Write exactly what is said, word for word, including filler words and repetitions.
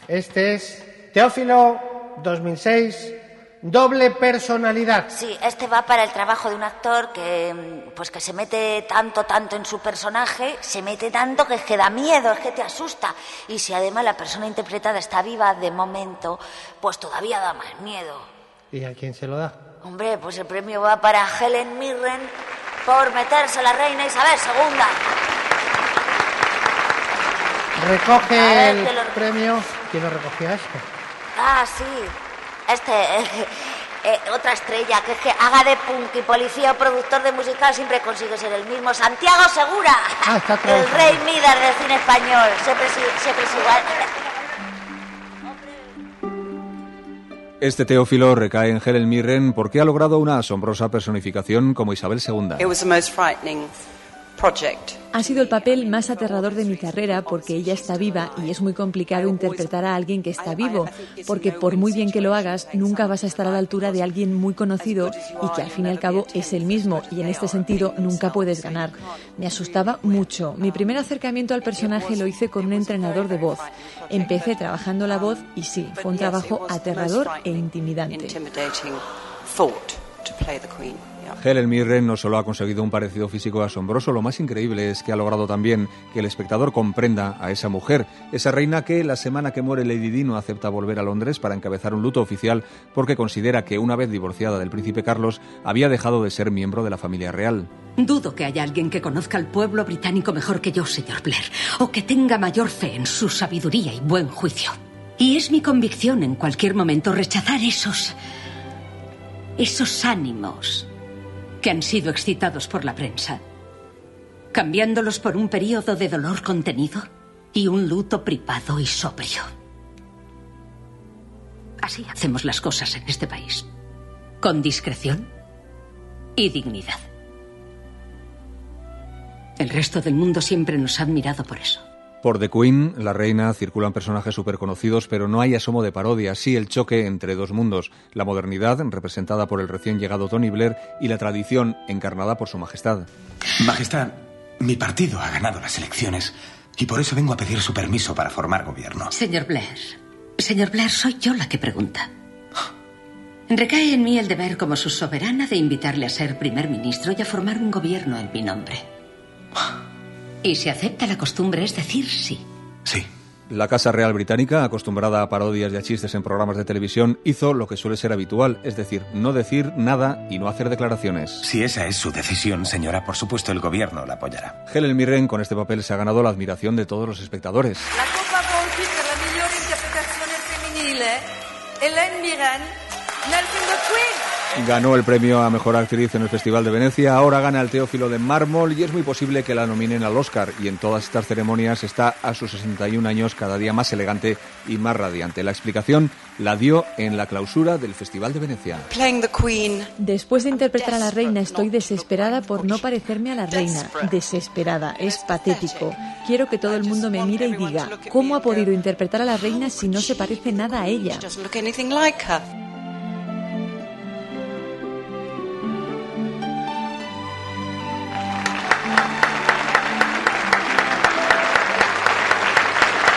Este es Teófilo dos mil seis, doble personalidad. Sí, este va para el trabajo de un actor que pues que se mete tanto, tanto en su personaje, se mete tanto que es que da miedo, es que te asusta. Y si además la persona interpretada está viva de momento, pues todavía da más miedo. ¿Y a quién se lo da? Hombre, pues el premio va para Helen Mirren por meterse la reina Isabel segunda. Recoge ver, el lo... premio. ¿Quién lo recogía esto? Ah, sí. Este, eh, eh, otra estrella, que es que haga de punk y policía o productor de musical siempre consigue ser el mismo. Santiago Segura, ah, está el rey Midas del cine español. Siempre, siempre es igual. Este Teófilo recae en Helen Mirren porque ha logrado una asombrosa personificación como Isabel segunda. It was the most frightening project. Ha sido el papel más aterrador de mi carrera porque ella está viva y es muy complicado interpretar a alguien que está vivo, porque por muy bien que lo hagas, nunca vas a estar a la altura de alguien muy conocido y que al fin y al cabo es el mismo, y en este sentido nunca puedes ganar. Me asustaba mucho. Mi primer acercamiento al personaje lo hice con un entrenador de voz. Empecé trabajando la voz y sí, fue un trabajo aterrador e intimidante. Helen Mirren no solo ha conseguido un parecido físico asombroso, lo más increíble es que ha logrado también que el espectador comprenda a esa mujer, esa reina que la semana que muere Lady Di no acepta volver a Londres para encabezar un luto oficial porque considera que una vez divorciada del príncipe Carlos había dejado de ser miembro de la familia real. Dudo que haya alguien que conozca al pueblo británico mejor que yo, señor Blair, o que tenga mayor fe en su sabiduría y buen juicio. Y es mi convicción en cualquier momento rechazar esos... esos ánimos que han sido excitados por la prensa, cambiándolos por un periodo de dolor contenido y un luto privado y sobrio. Así hacemos las cosas en este país, con discreción y dignidad. El resto del mundo siempre nos ha admirado por eso. Por The Queen, la reina, circulan personajes súper conocidos, pero no hay asomo de parodia, sí el choque entre dos mundos, la modernidad, representada por el recién llegado Tony Blair, y la tradición, encarnada por su majestad. Majestad, mi partido ha ganado las elecciones y por eso vengo a pedir su permiso para formar gobierno. Señor Blair, señor Blair, soy yo la que pregunta. Recae en mí el deber como su soberana de invitarle a ser primer ministro y a formar un gobierno en mi nombre. Y si acepta la costumbre, es decir, sí. Sí. La Casa Real Británica, acostumbrada a parodias y a chistes en programas de televisión, hizo lo que suele ser habitual, es decir, no decir nada y no hacer declaraciones. Si esa es su decisión, señora, por supuesto el gobierno la apoyará. Helen Mirren con este papel se ha ganado la admiración de todos los espectadores. La Copa Volpi per la miglior interpretazione femminile, Helen Mirren, nel film The Queen. Ganó el premio a Mejor Actriz en el Festival de Venecia, ahora gana el Teófilo de Mármol y es muy posible que la nominen al Oscar. Y en todas estas ceremonias está a sus sesenta y un años cada día más elegante y más radiante. La explicación la dio en la clausura del Festival de Venecia. Después de interpretar a la reina estoy desesperada por no parecerme a la reina. Desesperada, es patético. Quiero que todo el mundo me mire y diga, ¿cómo ha podido interpretar a la reina si no se parece nada a ella?